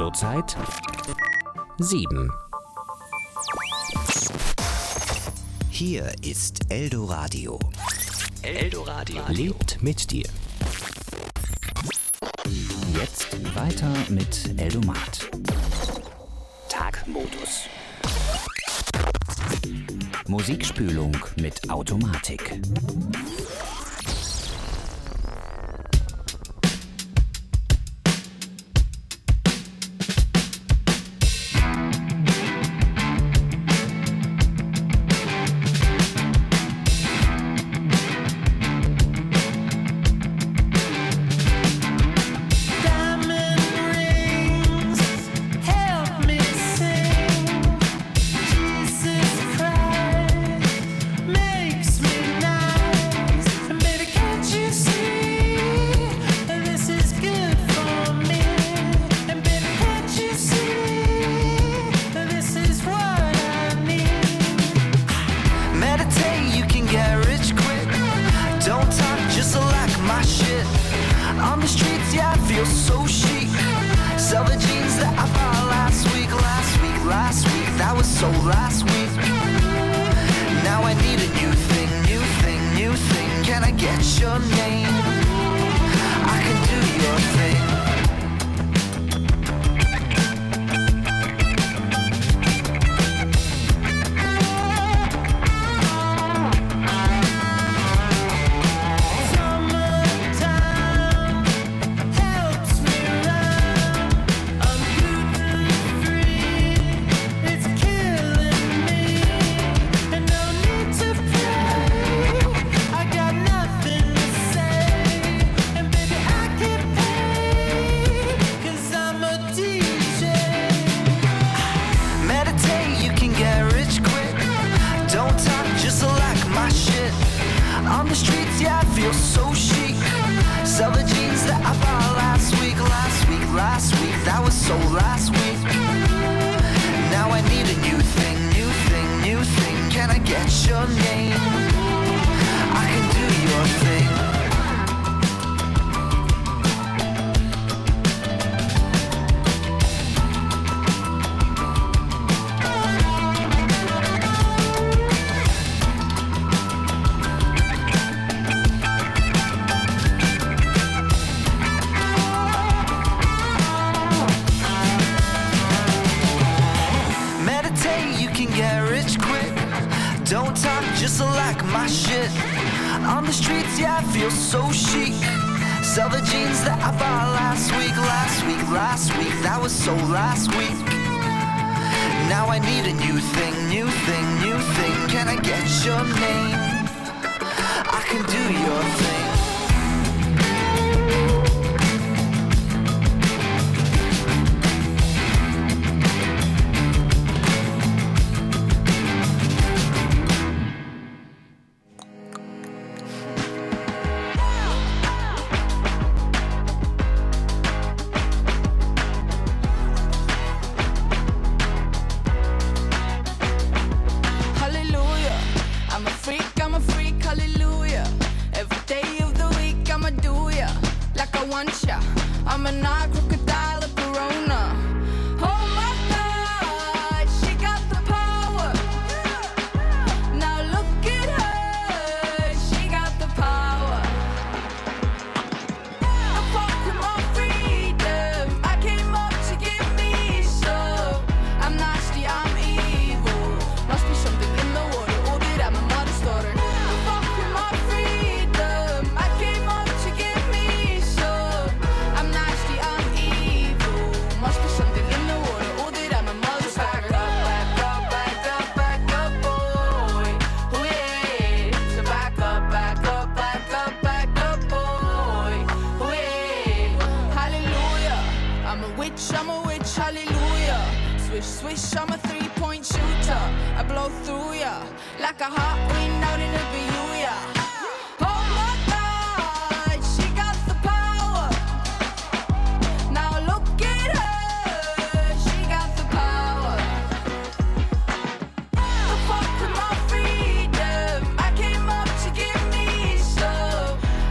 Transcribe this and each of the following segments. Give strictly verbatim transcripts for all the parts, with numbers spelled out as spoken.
Portozeit sieben. Hier ist Eldoradio. Eldoradio lebt mit dir. Jetzt weiter mit Eldomat. Tagmodus. Musikspülung mit Automatik.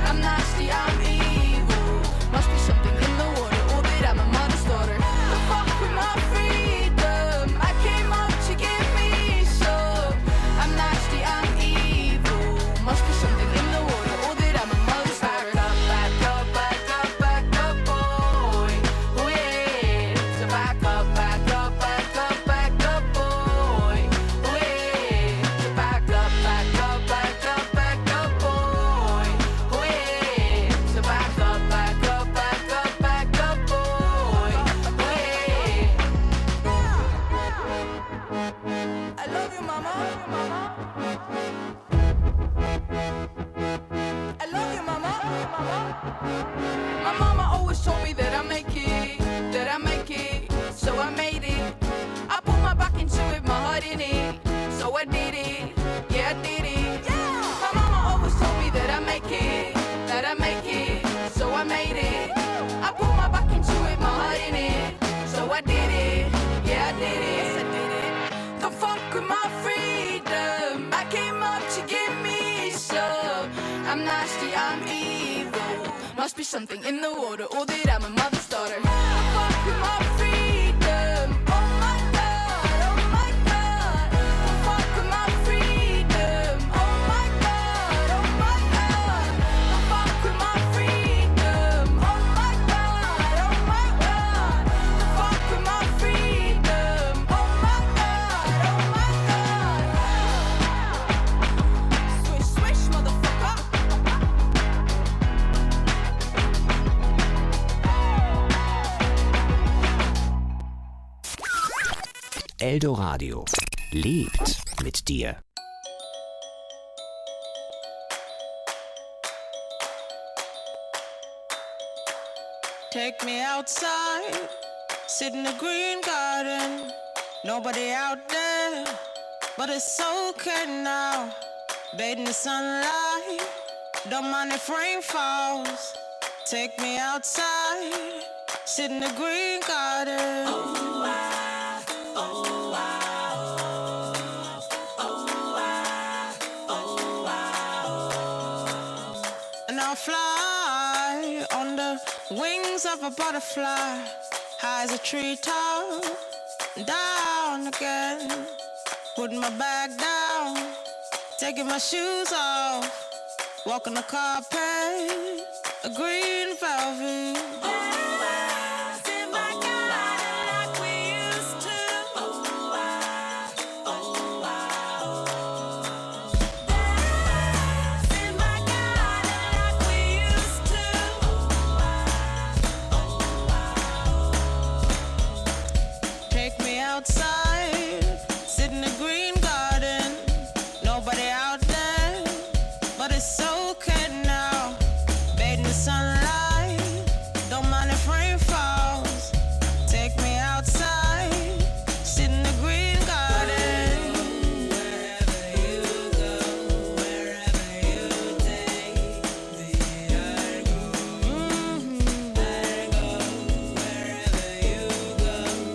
Must be something in the water, or that I'm a mother's daughter. The fuck must be something in the water, or that I'm a mother's daughter. I fuck with my freedom. Oh my God, oh my God. I fuck with my freedom. Oh my God, oh my God. I fuck with my freedom. Oh my God, oh my God. I fuck with my freedom. Oh my God, oh my God. Swish, swish, motherfucker. Eldoradio lebt mit dir. Take me outside, sit in the green garden. Nobody out there, but it's okay now. Bathe in the sunlight, don't mind if rain falls. Take me outside, sit in the green garden. Oh, I, oh, I, oh, oh, I, oh, I, oh. And I'll fly on the wings of a butterfly, high as a treetop, down again. Putting my bag down, taking my shoes off, walking the carpet, a green velvet. Outside, sit in the green garden. Nobody out there, but it's okay now. Bathe in the sunlight, don't mind if rain falls. Take me outside, sit in the green garden. Wherever you go, wherever you take me, I go. Mm-hmm. I go wherever you go.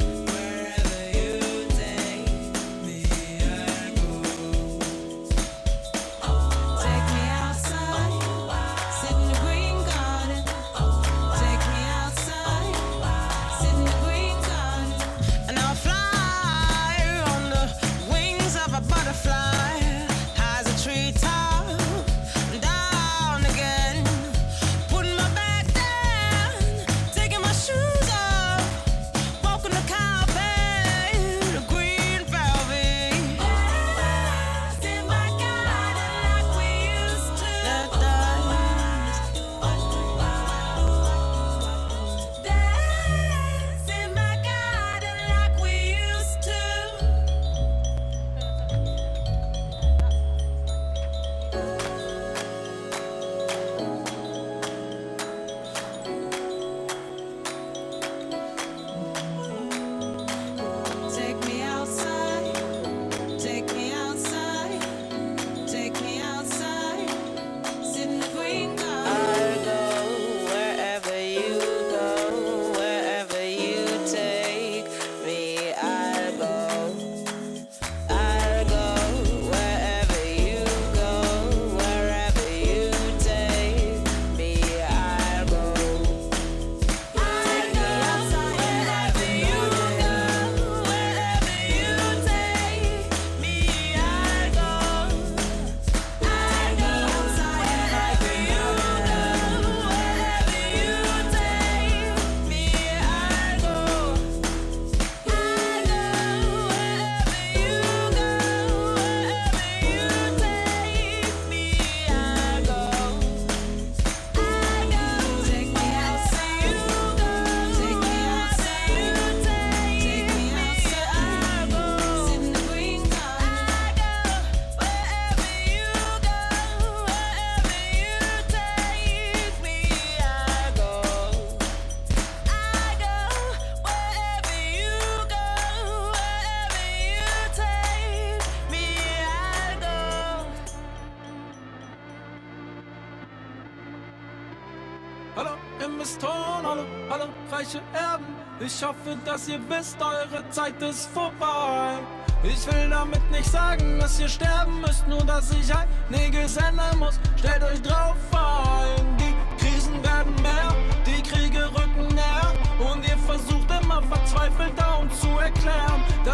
Ich hoffe, dass ihr wisst, eure Zeit ist vorbei. Ich will damit nicht sagen, dass ihr sterben müsst, nur dass ich einiges ändern muss. Stellt euch drauf ein, die Krisen werden mehr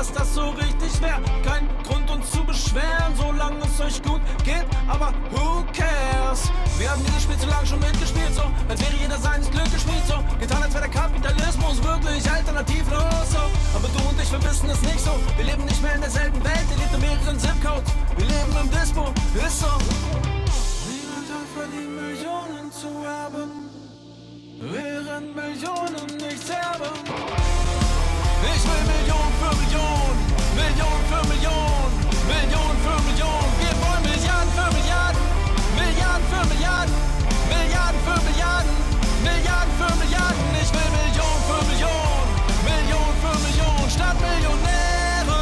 dass das so richtig wäre. Kein Grund uns zu beschweren, solange es euch gut geht, aber who cares? Wir haben dieses Spiel zu lange schon mitgespielt, so als wäre jeder seines Glückes Schmied, so getan, als wäre der Kapitalismus wirklich alternativlos, so. Aber du und ich, wir wissen es nicht so. Wir leben nicht mehr in derselben Welt, ihr lebt in mehreren Zipcodes. Wir leben im Dispo, ist so. Niemand hat verdient, Millionen zu erben, während Millionen nichts erben. Ich will Million für Million, Million für Million, Million für Million. Wir wollen Milliarden für Milliarden, Milliarden für Milliarden, Milliarden für Milliarden, Milliarden für Milliarden. Ich will Million für Million, Million für Million, statt Millionäre.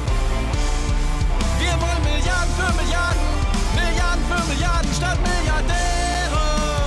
Wir wollen Milliarden für Milliarden, Milliarden für Milliarden, statt Milliardäre.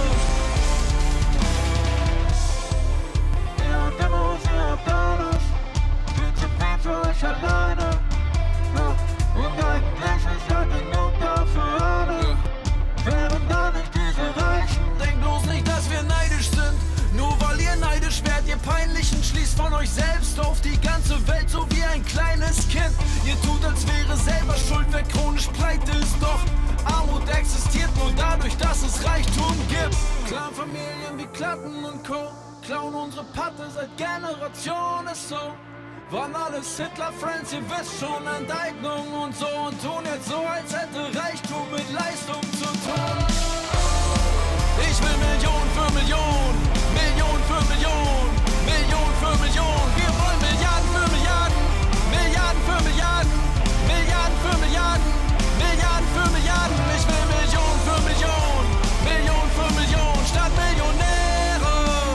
Ihr habt Demos, ihr habt alles, viel zu viel für euch alleine. Ja, und eigentlich ist ja genug da für alle. Wären da nicht diese Reichen? Denkt bloß nicht, dass wir neidisch sind. Nur weil ihr neidisch werdet, ihr Peinlichen, schließt von euch selbst auf die ganze Welt, so wie ein kleines Kind. Ihr tut, als wäre selber schuld, wer chronisch pleite ist. Doch Armut existiert nur dadurch, dass es Reichtum gibt. Clanfamilien wie Klatten und Co. klauen unsere Patte seit Generationen, ist so. Waren alles Hitler-Friends, ihr wisst schon, Enteignung und so. Und tun jetzt so, als hätte Reichtum mit Leistung zu tun. Ich will Million für Million, Million für Million, Million für Million. Wir wollen Milliarden für Milliarden, Milliarden für Milliarden, Milliarden für Milliarden, Milliarden für Milliarden. Ich will Million für Million, Million für Million, statt Millionäre.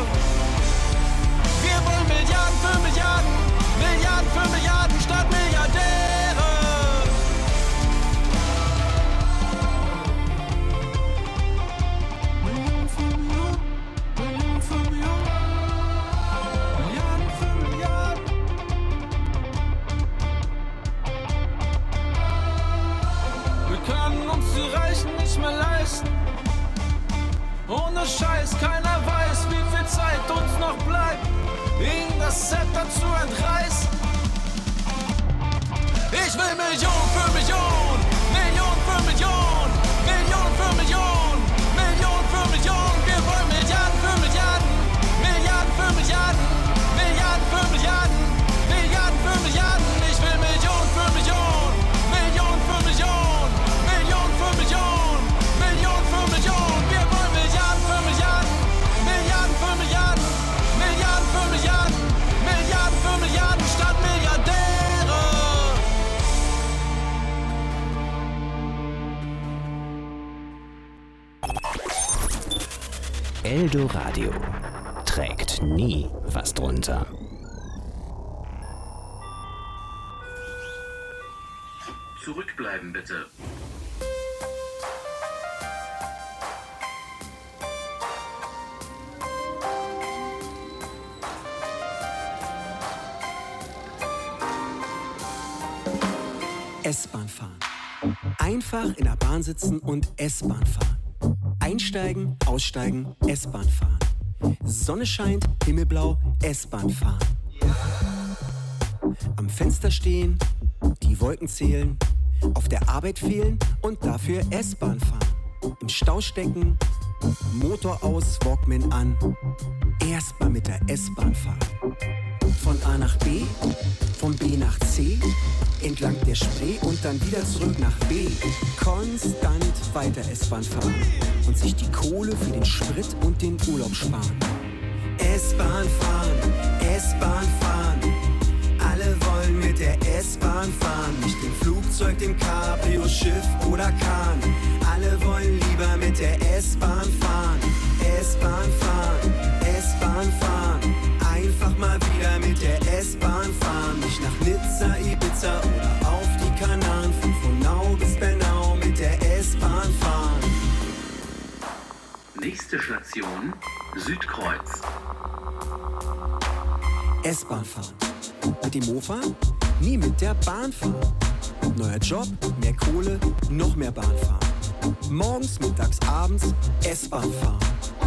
Wir wollen Milliarden für Milliarden, Milliarden für Milliarden, statt Milliardäre. Million für Million, Million für Million, Milliarden für Milliarden. Wir können uns die Reichen nicht mehr leisten. Ohne Scheiß, keiner weiß, wie viel Zeit uns noch bleibt, ihnen das Zepter zu entreißen. Ich will Million für Million, Million für Million, Million für Million, Million für Million. Wir wollen Milliarden für Milliarden, Milliarden für Milliarden, Milliarden für Milliarden, Milliarden für Milliarden. Ich will Million für Million, Million für Million, Million für Million, Million für Million. Wir wollen Milliarden für Milliarden, Milliarden für Milliarden, Milliarden für Milliarden, Milliarden für Milliarden, statt Milliardäre. Eldoradio trägt nie was drunter. Zurückbleiben bitte. S-Bahn fahren. Einfach in der Bahn sitzen und S-Bahn fahren. Einsteigen, aussteigen, S-Bahn fahren. Sonne scheint, himmelblau, S-Bahn fahren. Am Fenster stehen, die Wolken zählen, auf der Arbeit fehlen und dafür S-Bahn fahren. Im Stau stecken, Motor aus, Walkman an, erstmal mit der S-Bahn fahren. Von A nach B, von B nach C, entlang der Spree und dann wieder zurück nach B. Konstant weiter S-Bahn fahren und sich die Kohle für den Sprit und den Urlaub sparen. S-Bahn fahren, S-Bahn fahren, alle wollen mit der S-Bahn fahren. Nicht im Flugzeug, dem Cabrio, Schiff oder Kahn. Alle wollen lieber mit der S-Bahn fahren. S-Bahn fahren, S-Bahn fahren, einfach mal wieder mit der S-Bahn fahren. Nicht nach Nizza, Ibiza oder auf die Kanaren. Von Frohnau bis Bernau mit der S-Bahn fahren. Nächste Station, Südkreuz. S-Bahn fahren. Mit dem Mofa? Nie mit der Bahn fahren. Neuer Job, mehr Kohle, noch mehr Bahn fahren. Morgens, mittags, abends S-Bahn fahren.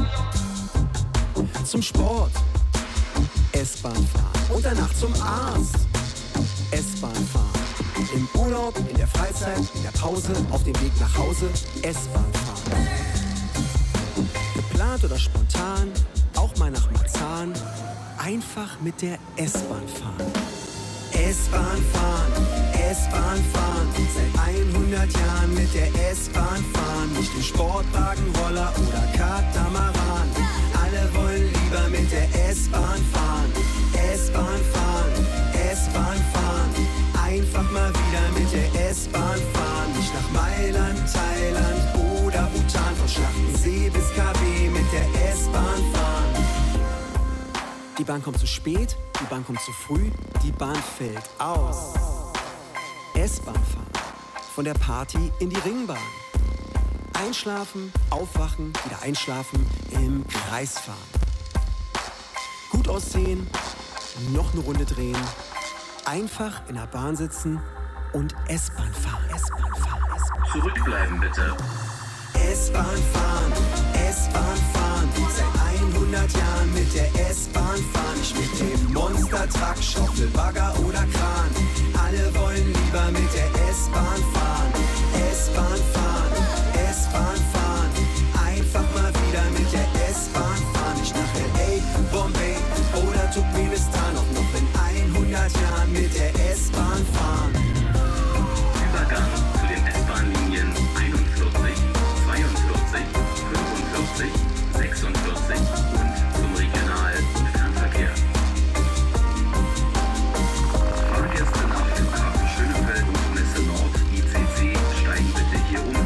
Zum Sport S-Bahn fahren und danach zum Arzt S-Bahn S-Bahn fahren. Im Urlaub, in der Freizeit, in der Pause, auf dem Weg nach Hause, S-Bahn fahren. Geplant oder spontan, auch mal nach Marzahn, einfach mit der S-Bahn fahren. S-Bahn fahren, S-Bahn fahren, seit hundert Jahren mit der S-Bahn fahren. Nicht im Sportwagen, Roller oder Katamaran. Alle wollen lieber mit der S-Bahn fahren. S-Bahn fahren, S-Bahn fahren, einfach mal wieder mit der S-Bahn fahren. Nicht nach Mailand, Thailand oder Bhutan, von Schlachtensee bis K W mit der S-Bahn fahren. Die Bahn kommt zu spät, die Bahn kommt zu früh, die Bahn fällt aus. S-Bahn fahren, von der Party in die Ringbahn. Einschlafen, aufwachen, wieder einschlafen, im Kreis fahren. Gut aussehen, noch eine Runde drehen, einfach in der Bahn sitzen und S-Bahn fahren. S-Bahn fahren, S-Bahn. Zurückbleiben bitte. S-Bahn fahren, S-Bahn fahren, seit hundert Jahren mit der S-Bahn fahren. Nicht mit dem Monster-Truck, Schaufel, Bagger oder Kran. Alle wollen lieber mit der S-Bahn fahren. S-Bahn fahren, S-Bahn fahren, einfach mal wieder mit der S-Bahn fahren. Nicht nach L A, Bombay oder Turkmenistan, auch noch in hundert Jahren mit der S-Bahn fahren. Übergang zu den S-Bahn-Linien einundvierzig, zweiundvierzig, fünfundvierzig, sechsundvierzig und zum Regional- und Fernverkehr. Fahrgäste nach Flughafen Schönefeld und Messe Nord I C C steigen bitte hier um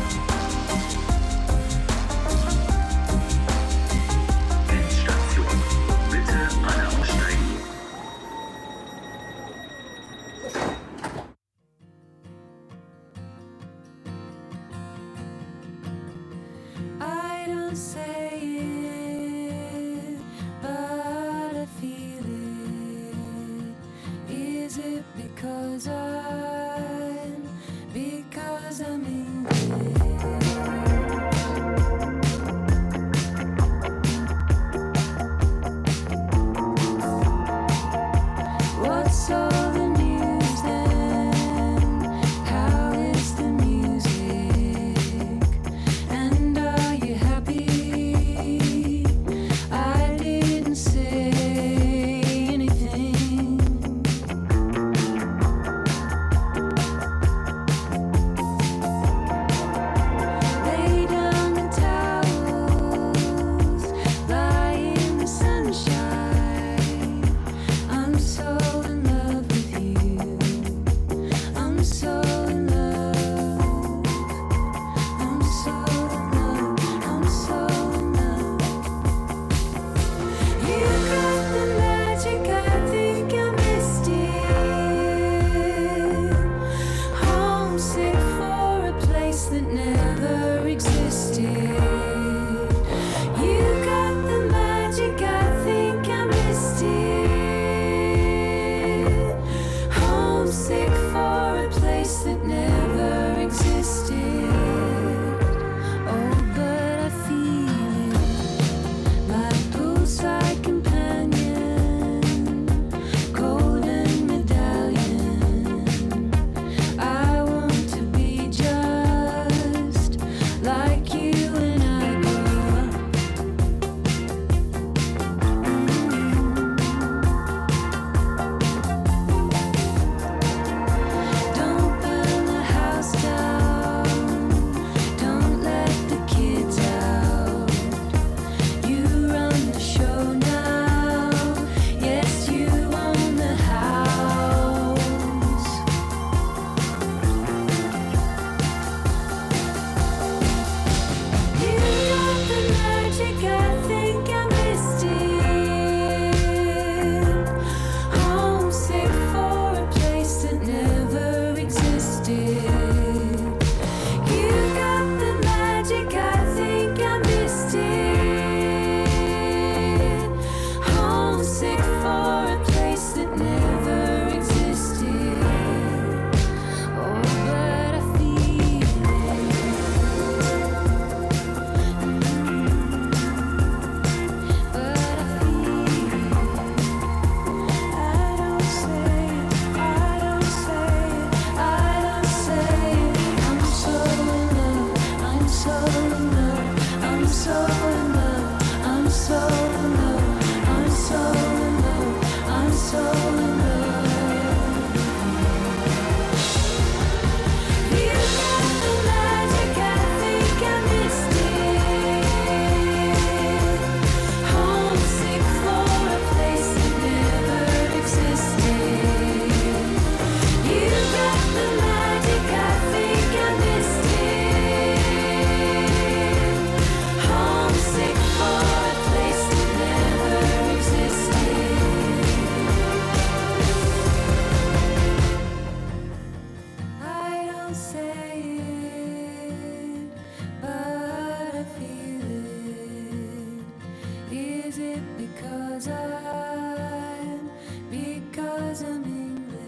because I'm, because I'm English.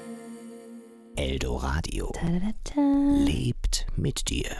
Eldoradio lebt mit dir.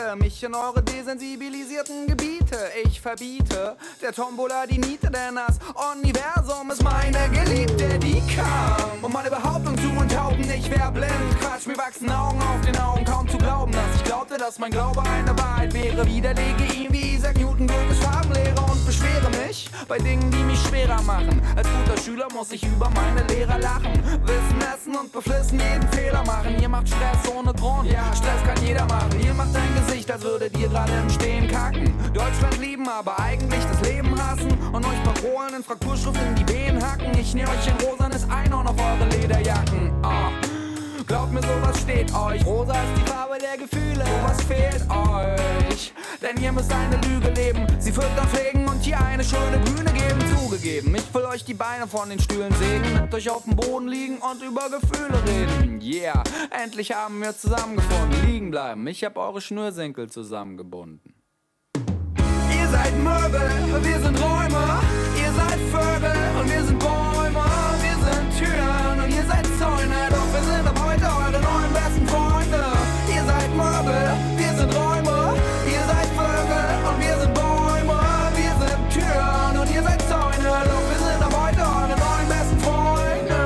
Miete mich in eure desensibilisierten Gebiete. Ich verbiete der Tombola die Niete, denn das Universum ist meine Geliebte, die kam, um meine Behauptung zu enthaupten. Ich wär blind, Quatsch, mir wachsen Augen auf den Augen, kaum zu glauben, dass ich glaubte, dass mein Glaube eine Wahrheit wäre. Widerlege ihn wie Isaac Newton, Goethes Farbenlehre und beschwere mich bei Dingen, die mich schwerer machen. Als guter Schüler muss ich über meine Lehrer lachen, Wissen essen und beflissen jeden Fehler machen. Ihr macht Stress ohne Grund, ja, Stress kann jeder machen. Ihr macht ein Gesicht, als würdet ihr gerade im Stehen kacken. Deutschland lieben, aber eigentlich das Leben hassen und euch Parolen in Frakturschrift in die Venen hacken. Ich nähe euch ein rosanes Einhorn auf eure Lederjacken. Ah. Glaubt mir, sowas steht euch. Rosa ist die Farbe der Gefühle. Was fehlt euch? Denn ihr müsst eine Lüge leben, sie füttern pflegen und hier eine schöne Bühne geben. Zugegeben, ich will euch die Beine von den Stühlen sägen, mit euch auf dem Boden liegen und über Gefühle reden. Yeah, endlich haben wir zusammengefunden. Liegen bleiben, ich hab eure Schnürsenkel zusammengebunden. Ihr seid Möbel, wir sind Räume. Ihr seid Vögel und wir sind Bäume. Wir sind Türen und ihr seid Zäune. Doch wir sind ab heute eure neuen besten Freunde. Ihr seid Möbel, wir sind Räume. Ihr seid Vögel und wir sind Bäume. Wir sind Türen und ihr seid Zäune. Doch wir sind ab heute eure neuen besten Freunde.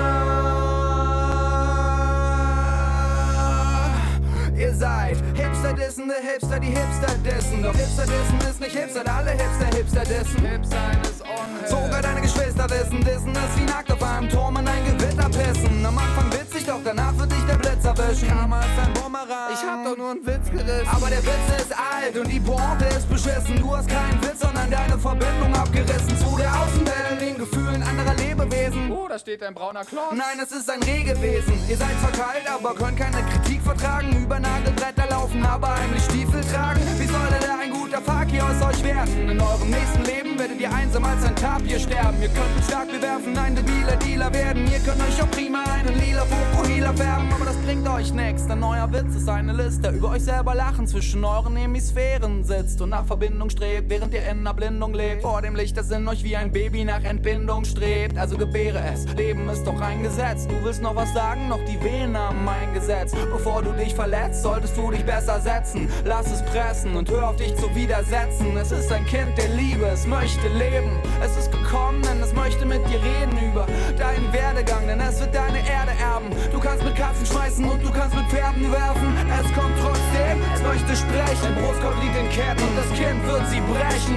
Ihr seid Hipster-Dissende Hipster, die Hipster dissen. Doch Hipster-Dissen ist nicht Hipster, alle Hipster Hipster dissen. Hipster ist unhip. Sogar deine Geschwister wissen, Dissen ist wie nackt auf einem Turm in ein Gewitter pissen. Am Anfang witzig, doch danach wird dich der Blitz erwischen. Karma ist ein Bumerang. Ich hab doch nur einen Witz gerissen. Aber der Witz ist alt und die Pointe ist beschissen. Du hast keinen Witz, sondern deine Verbindung abgerissen zu der Außenwelt, den Gefühlen anderer Lebewesen. Oh, da steht ein brauner Klotz. Nein, es ist ein Rehgewesen. Ihr seid verkeilt, aber könnt keine Kritik vertragen. Über Nagelbretter laufen, aber heimlich Stiefel tragen. Wie soll da ein guter Fakir aus euch werden? In eurem nächsten Leben werdet ihr einsam als ein Tapir sterben. Ihr könnt mit stark bewerfen, ein debiler Dealer werden. Ihr könnt euch auch prima einen lila Fokuhila färben, aber das bringt euch nix, denn euer Witz ist eine Liste. Über euch selber lachen, zwischen euren Hemisphären sitzt und nach Verbindung strebt, während ihr in Erblindung lebt. Vor dem Licht, das in euch wie ein Baby nach Entbindung strebt. Also gebäre es, Leben ist doch ein Gesetz. Du willst noch was sagen, noch die Venen haben ein Gesetz. Bevor du dich verletzt, solltest du dich besser setzen. Lass es pressen und hör auf dich zu widersetzen. Es ist ein Kind der Liebe, es möchte leben. Es ist gekommen, denn es möchte mit dir reden über deinen Werdegang, denn es wird deine Erde erben. Du kannst mit Katzen schmeißen und du kannst mit Pferden werfen. Es kommt trotzdem, es möchte sprechen. Dein Brustkorb liegt in Ketten und das Kind wird sie brechen.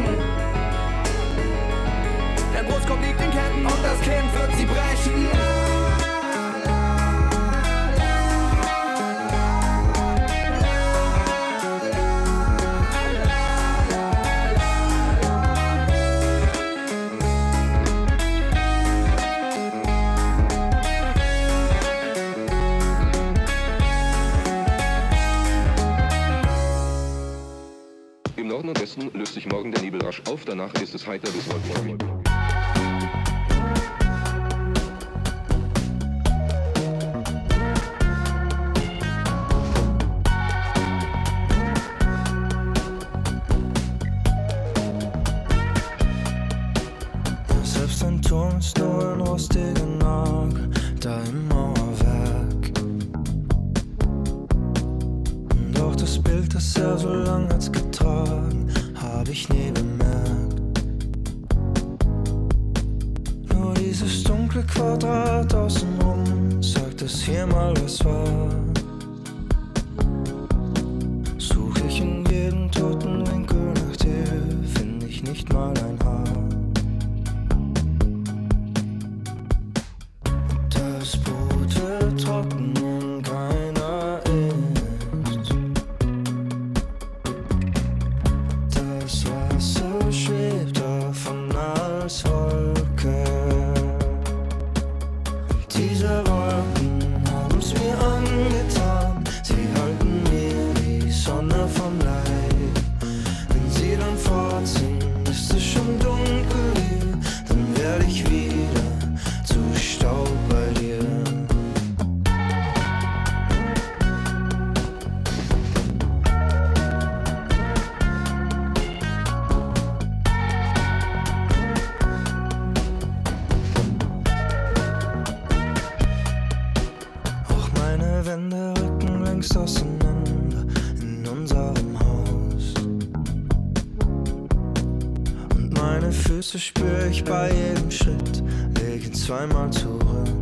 Dein Brustkorb liegt in Ketten und das Kind wird sie brechen. Im Norden und Westen löst sich morgen der Nebel rasch auf, danach ist es heiter bis wolkenlos. Selbst ein Turm ist nur ein rostiger Nagel, da im Mauerwerk. Doch das Bild, das er so lang hat's getragen, hab ich nie bemerkt. Nur dieses dunkle Quadrat außenrum sagt, dass hier mal was war. Such ich in jedem toten Winkel nach dir, find ich nicht mal ein Haar. Das Boot wird trocken und keiner ist. Das Wasser schwebt davon als Wolke. Diese Wolken haben's mir angetan. Sie halten mir die Sonne vom Leib. Wenn sie dann fort sind, ist es schon spür ich bei jedem Schritt, leg ihn zweimal zurück.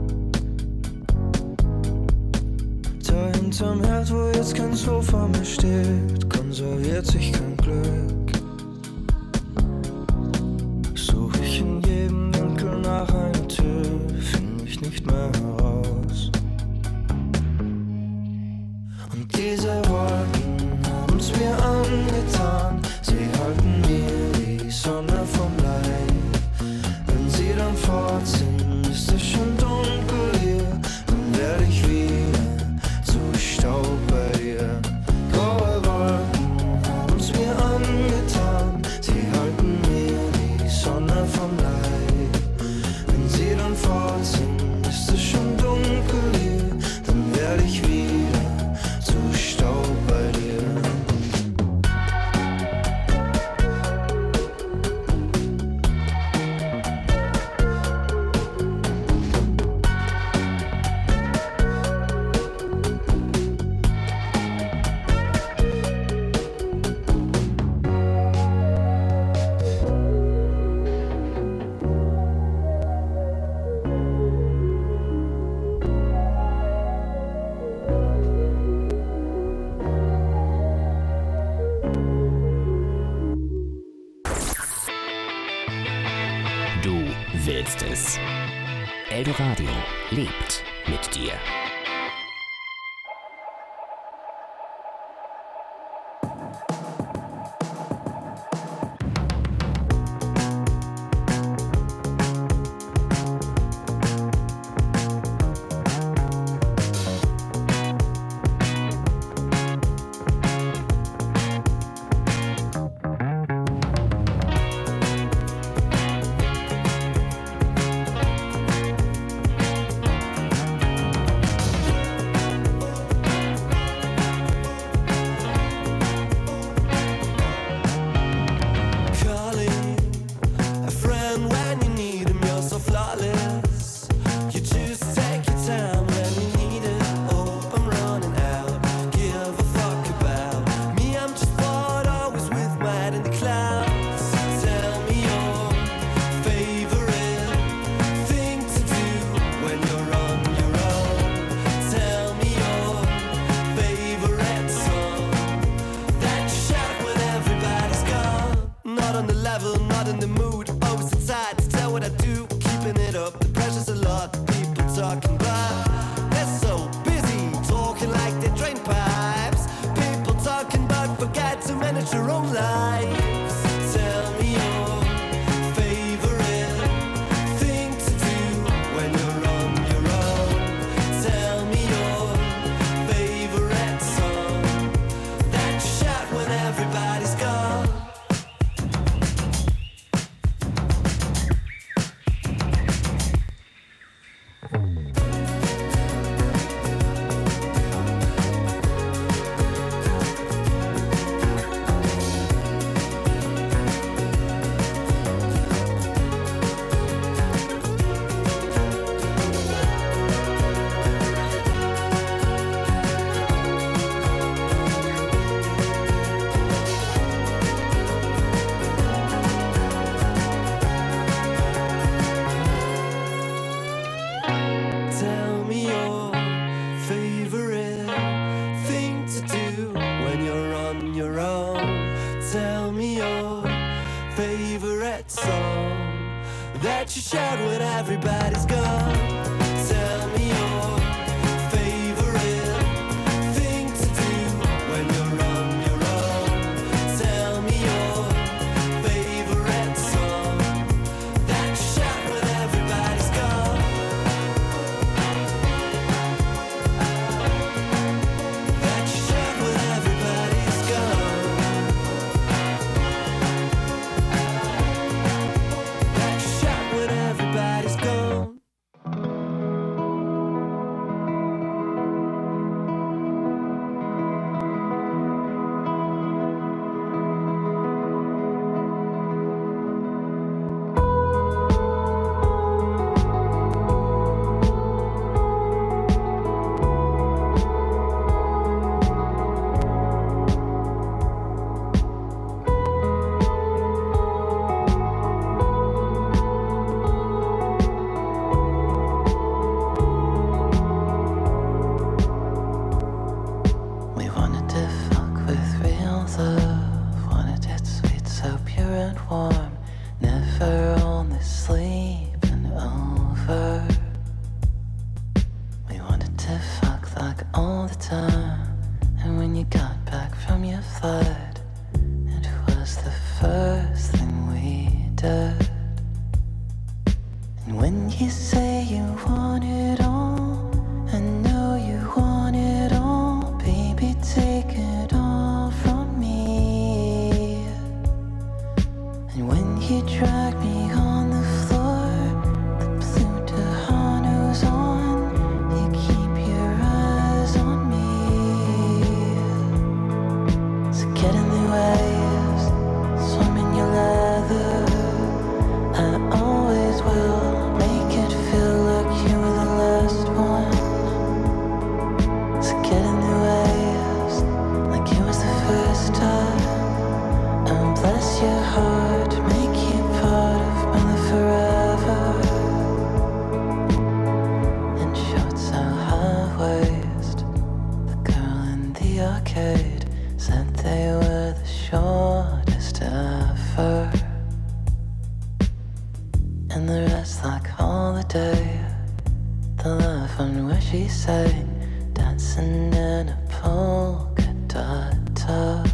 Da hinterm Herd, wo jetzt kein Sofa mehr steht, konserviert sich kein Glück. Such ich in jedem Winkel nach einer Tür, find ich nicht mehr heraus. Und diese Wolken haben's mir angetan, sie halten mir die Sonne vom Leib. Wenn sie dann fort sind, ist es schon dunkel hier, dann werde ich wieder zu Staub bei dir. Graue Wolken haben's mir angetan, sie halten mir die Sonne vom Leib. Wenn sie dann fort sind, ist es schon dunkel hier, dann werde ich wieder zu Staub bei dir. Du willst es. Eldoradio lebt mit dir. Everybody's gone. And when you say you want it all, I know you want it all. Baby, take it all from me. And when you drag me on the floor, the blue Tehano's on. You keep your eyes on me. So get in the waves, swim in your leather. I always will make it feel like you were the last one. So get in the waves, like it was the first time. And bless your heart, make you part of my life forever. In shorts so high waist, the girl in the arcade said they were the shortest ever. And the rest like holiday, the love one where she sang, dancing in a polka dot top.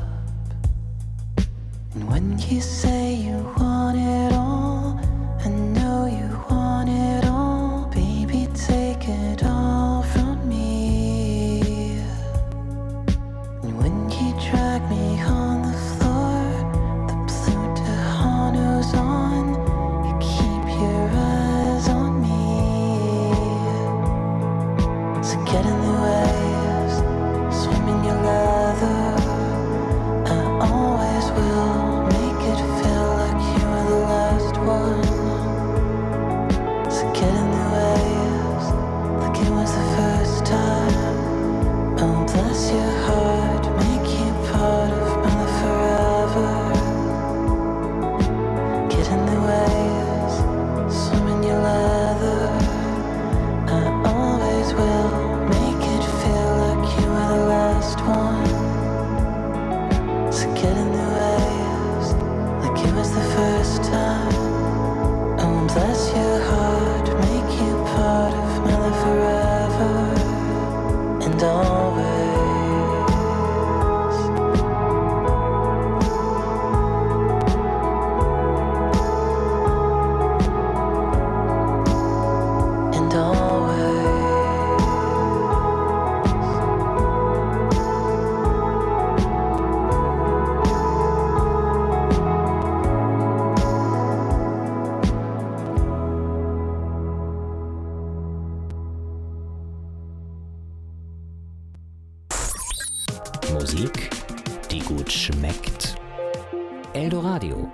And when you say you want it all, I know you want it all. Baby, take it all from me. And when you drag me on the floor, the blue Tehano's on. You keep your eyes on me. So get in the waves, swim in your leather. I always will make it feel like you were the last one. So get in the waves, like it was the first time. Oh, bless your heart, make you part of my life forever. Get in the waves, swim in your leather. I always will make it feel like you were the last one. So get in the waves, like it was the first time. Oh, bless your heart, make you part of my life forever and always. And always. Musik, die gut schmeckt. Eldoradio.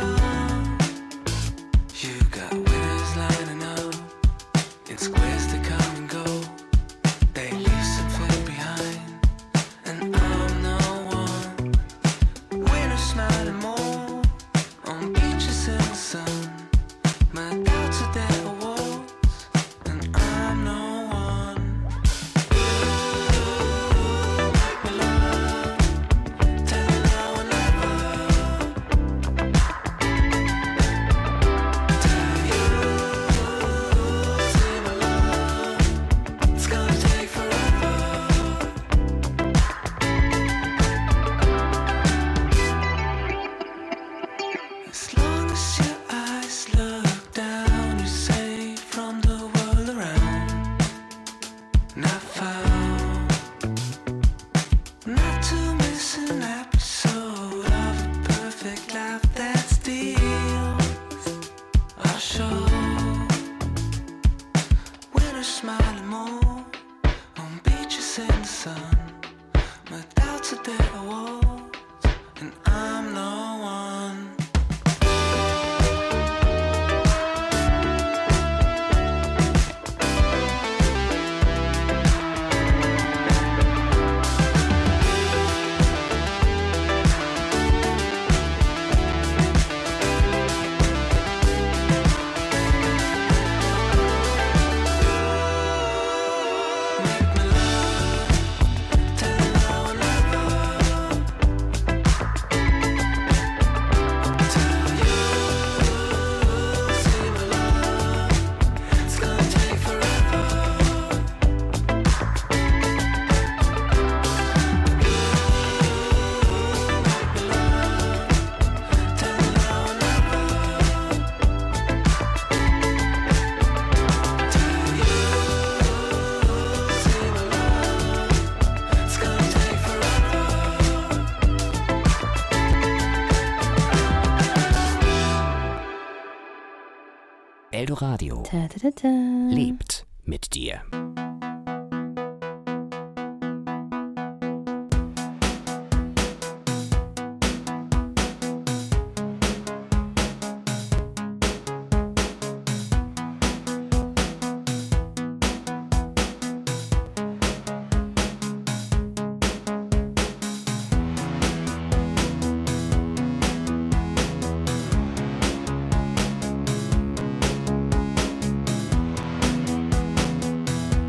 You got winners lining up in squares to come and go. They leave something behind, and I'm no one. Winners smiling more on beaches in the sun. My doubts are their awards, and I'm no one. Make me love, tell me now or never. Tell you, say my love, it's gonna take forever. As long as your eyes look down, you're safe from the world around. Not found, not to miss an episode of a perfect life that steals our show. Winners smiling more on beaches in the sun. My doubts are their awards, and I'm no one. Make me love, tell me now or never. Tell you, say my love, it's gonna take forever. Make me love, tell me now or never. Tell you, say my love, it's gonna take forever. Eldoradio Ta-ta-ta-ta. lebt mit dir. Tell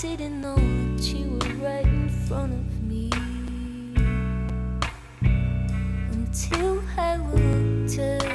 didn't know that you were right in front of me until I looked at